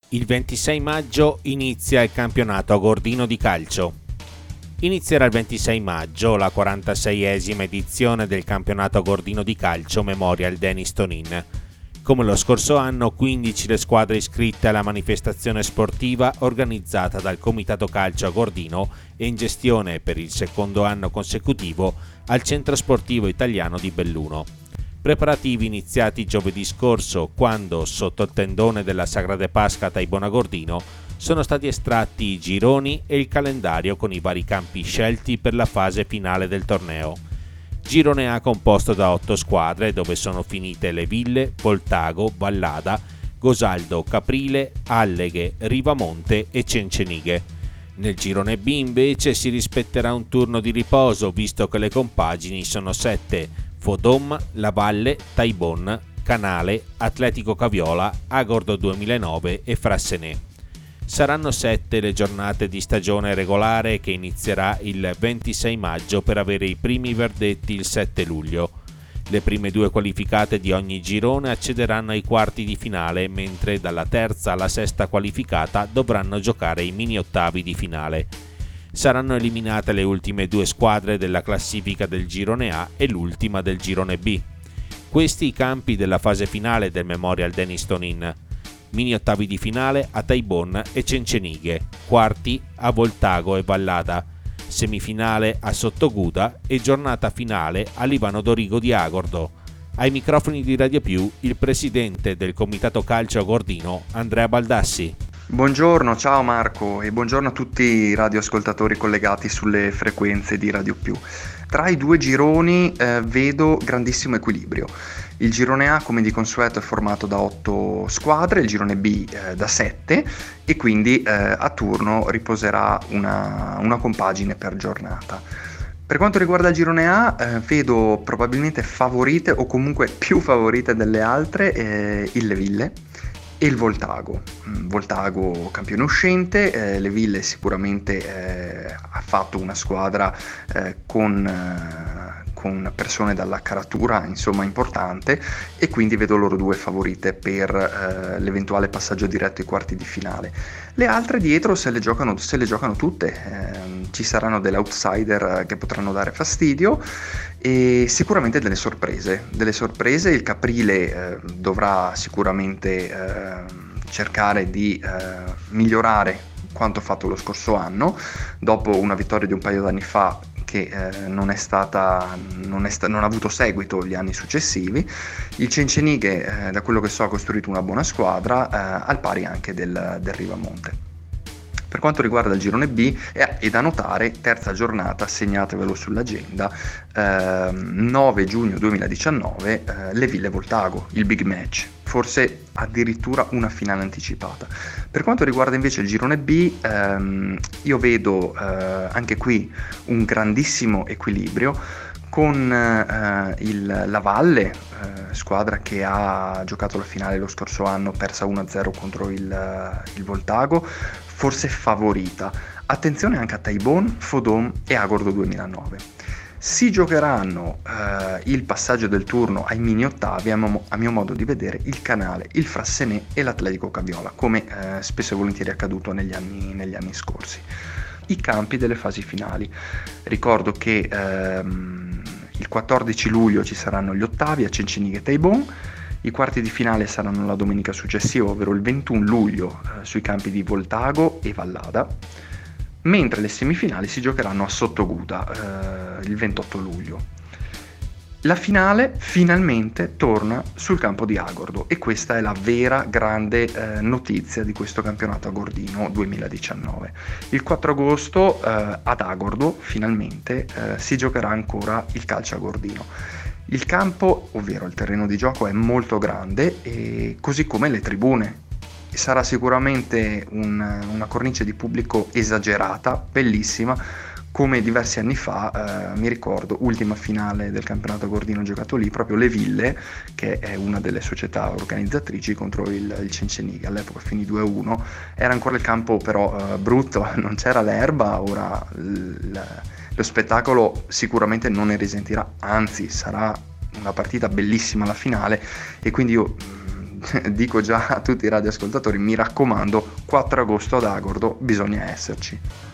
Il 26 maggio inizia il campionato agordino di calcio. Inizierà il 26 maggio la 46esima edizione del campionato agordino di calcio Memorial Denis Tonin. Come lo scorso anno, 15 le squadre iscritte alla manifestazione sportiva organizzata dal Comitato Calcio Agordino e in gestione per il secondo anno consecutivo al Centro Sportivo Italiano di Belluno. Preparativi iniziati giovedì scorso, quando, sotto il tendone della Sagra de Pasca a Taibona Agordino, sono stati estratti i gironi e il calendario con i vari campi scelti per la fase finale del torneo. Girone A composto da 8 squadre, dove sono finite Le Ville, Voltago, Vallada, Gosaldo, Caprile, Alleghe, Rivamonte e Cencenighe. Nel girone B invece si rispetterà un turno di riposo, visto che le compagini sono 7: Fodom, La Valle, Taibon, Canale, Atletico Caviola, Agordo 2009 e Frassenè. Saranno 7 le giornate di stagione regolare, che inizierà il 26 maggio per avere i primi verdetti il 7 luglio. Le prime 2 qualificate di ogni girone accederanno ai quarti di finale, mentre dalla terza alla sesta qualificata dovranno giocare i mini ottavi di finale. Saranno eliminate le ultime 2 squadre della classifica del girone A e l'ultima del girone B. Questi i campi della fase finale del Memorial Denis Tonin. Mini ottavi di finale a Taibon e Cencenighe, quarti a Voltago e Vallada, semifinale a Sottoguda e giornata finale a Livano Dorigo di Agordo. Ai microfoni di Radio Più il presidente del Comitato Calcio Agordino, Andrea Baldassi. Buongiorno, ciao Marco e buongiorno a tutti i radioascoltatori collegati sulle frequenze di Radio Più. Tra i 2 gironi vedo grandissimo equilibrio. Il girone A, come di consueto, è formato da 8 squadre, il girone B da 7 e quindi a turno riposerà una compagine per giornata. Per quanto riguarda il girone A, vedo probabilmente favorite o comunque più favorite delle altre il Le Ville e il Voltago. Voltago campione uscente, Le Ville sicuramente ha fatto una squadra con persone dalla caratura insomma importante, e quindi vedo loro 2 favorite per l'eventuale passaggio diretto ai quarti di finale. Le altre dietro se le giocano tutte, ci saranno delle outsider che potranno dare fastidio e sicuramente delle sorprese. Il Caprile dovrà sicuramente cercare di migliorare quanto fatto lo scorso anno, dopo una vittoria di un paio d'anni fa che non ha avuto seguito gli anni successivi. Il Cencenighe, da quello che so, ha costruito una buona squadra, al pari anche del Rivamonte. Per quanto riguarda il girone B, è da notare, terza giornata, segnatevelo sull'agenda, 9 giugno 2019, Le Ville Voltago, il big match, forse addirittura una finale anticipata. Per quanto riguarda invece il girone B, io vedo anche qui un grandissimo equilibrio, con la Valle, squadra che ha giocato la finale lo scorso anno, persa 1-0 contro il Voltago, forse favorita. Attenzione anche a Taibon, Fodom e Agordo 2009. Si giocheranno il passaggio del turno ai mini ottavi, a mio modo di vedere, il Canale, il Frassenè e l'Atletico Caviola, come spesso e volentieri è accaduto negli anni scorsi. I campi delle fasi finali. Ricordo che il 14 luglio ci saranno gli ottavi a Cencenighe e Taibon. I quarti di finale saranno la domenica successiva, ovvero il 21 luglio, sui campi di Voltago e Vallada, mentre le semifinali si giocheranno a Sottoguda il 28 luglio. La finale finalmente torna sul campo di Agordo, e questa è la vera grande notizia di questo campionato agordino 2019. Il 4 agosto ad Agordo finalmente si giocherà ancora il calcio agordino. Il campo, ovvero il terreno di gioco, è molto grande, e così come le tribune. Sarà sicuramente una cornice di pubblico esagerata, bellissima, come diversi anni fa, mi ricordo, ultima finale del campionato agordino giocato lì, proprio Le Ville, che è una delle società organizzatrici, contro il Cencenighe. All'epoca finì 2-1, era ancora il campo però brutto, non c'era l'erba. Ora lo spettacolo sicuramente non ne risentirà, anzi sarà una partita bellissima la finale, e quindi io dico già a tutti i radioascoltatori, mi raccomando, 4 agosto ad Agordo bisogna esserci.